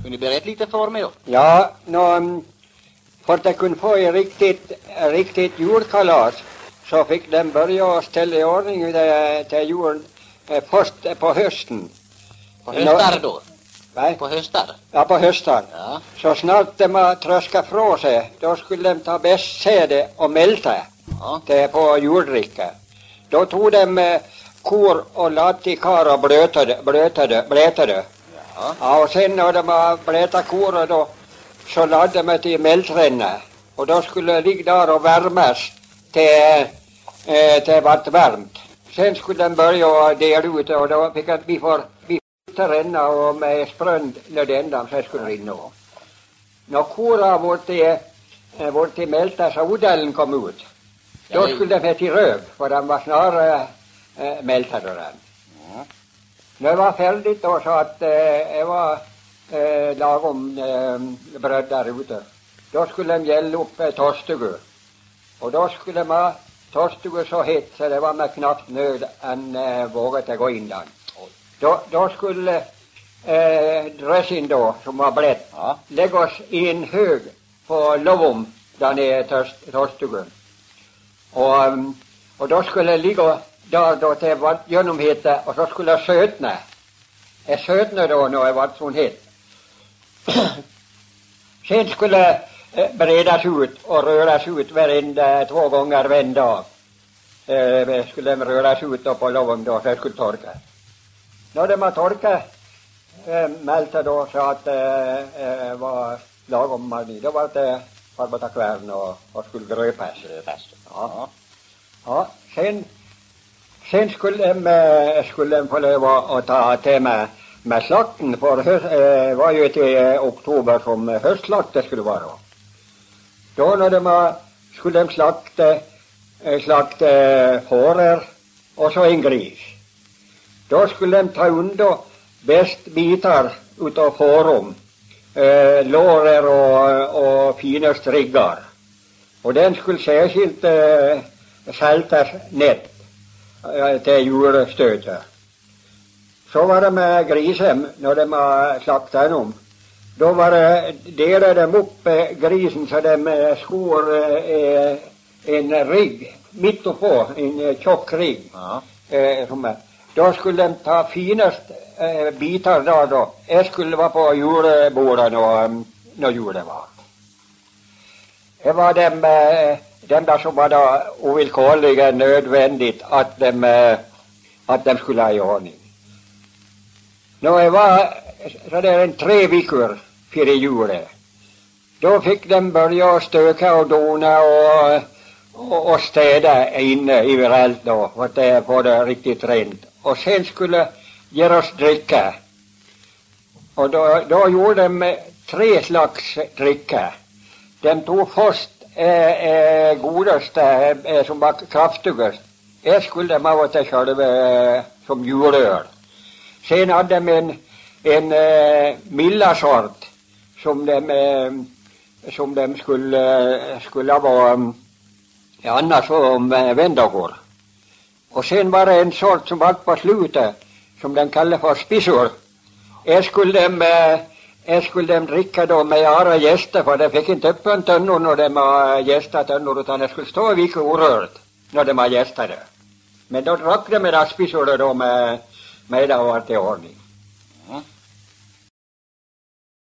Kunde ni berätta lite för mig då? Ja, för att jag kunde få en riktigt julkalas så fick den börja ställa i ordning till julen först på hösten. På höstar då? Nej. På höstar? Ja, på höstar. Ja. Så snart de har tröskat från sig, då skulle de ta bästsäde och mälta det på juldricka. Då tog de kor och lade i kar och blötade. Ja, och sen när de har blötat kor då så lade de till mältränna. Och då skulle det ligga där och värmas till vart varmt. Sen skulle den börja dela ut och då fick vi ränna och med sprönd när den ändan så skulle rinna. När kora vårt till mälta så odalen kom ut. Då skulle den till röv för den var snarare mältade den. När det var färdigt då så att det var lagom bröd där ute. Då skulle de gälla upp torstugu. Och då skulle man torstugu så hett så det var med knappt nöd än vågade gå in där. Då skulle dressing då som var blött läggas i en hög på lovum där nere torstugun. Och då skulle det ligga där då det var genomhete och så skulle det sötna. Det sötna då när det var sån het. Sen skulle beredas ut och röras ut varenda 2 gånger varje dag. Skulle röras ut då på lovum då så det skulle torka. När de har torkat mälta då så att det var lagom margin. Då var det arbeta kvärn och skulle gröpas. Ja. Sen skulle de få lov att ta till med slakten. För det var ju till oktober som höstslakt skulle vara. Då när skulle de slakta fårer och så en gris. Då skulle de ta under bäst bitar utav fårum, lårer och fina striggar. Och den skulle särskilt saltas nätt till julstötet. Så var det med grisen när de har slaktat dem. Då var det, delade de upp grisen så de skor en rygg mitt på, en tjock rygg. Då skulle de ta finast bitar där då. Det skulle vara på julbordet när julen var. Det var dem där som var då ovillkorligen nödvändigt att de skulle ha i ordning. När det var så där en 3 veckor före julen. Då fick de börja stöka och dona och städa inne överallt då. För att det var det riktigt rent. Och sen skulle göras dricka. Och då gjorde de 3 slags dricka. De tog först godaste som var kraftigast. Det skulle de ha varit själva som julöl. Sen hade de en milda sort som de skulle vara annars om vändagår. Och sen var det en sort som var på slutet som de kallade för spissor. Det skulle de dricka då med ara gäster för de fick inte öppna tönnor när de har gästat tönnor utan det skulle stå i vilket orört när de har gästat det. Men då drack de med spissor då med det var till ordning.